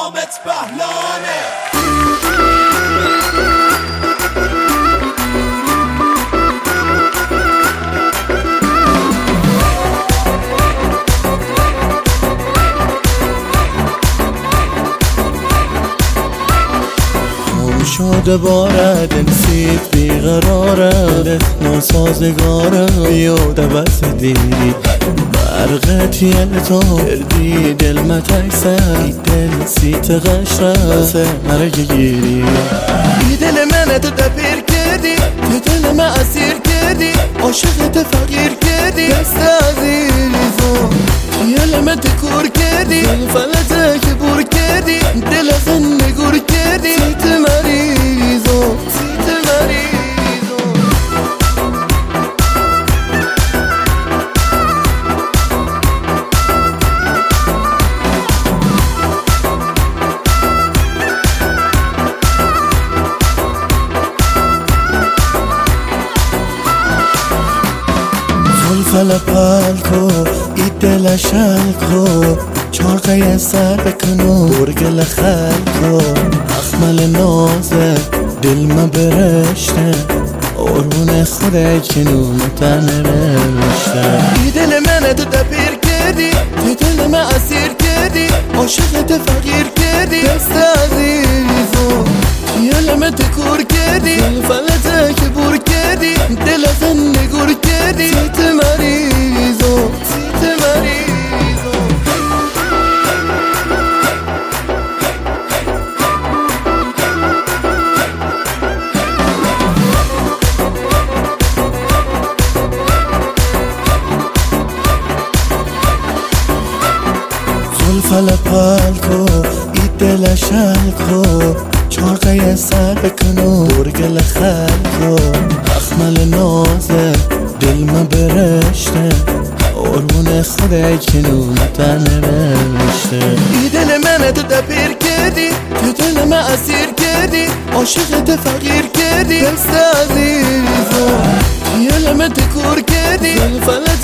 نامت بهلانه. شده بارد انسید بیقراره ناسازگاره بیاد بس دیدی برقت یلتا کردی دل متکسر دل سیت قشره سه مرگ گیری ای دل منه تو دپیر کردی تو دل من اسیر کردی عاشقت فقیر کردی دست عزیزم یلمت کور کردی فلته که بور کردی دل از نگور کردی سیت مریضو سیت مریضو زلفل پلکو ای دل شلکو چارقه سر بکنو برگل خلکو اخمل نازه دل ما برشته قربون خودت کنو متن رشته ای دل منه تو دپیر کردی تو دل من اسیر کردی عاشقت فقیر کردی دست عزیزو یلمت کور کردی فلته که بور کردی دل از نگور کردی سیت مریضو سیت مریضو زلفل پلکو ای دل شلکو چارقه سر بکنو برگل خلکو اخمل نازه دل ما برشته قربون خودت کنو متن رشته ای دل منه تو دپیر کردی تو دل من اسیر کردی عاشقت فقیر کردی دست عزیزو یلمت کور کردی فلت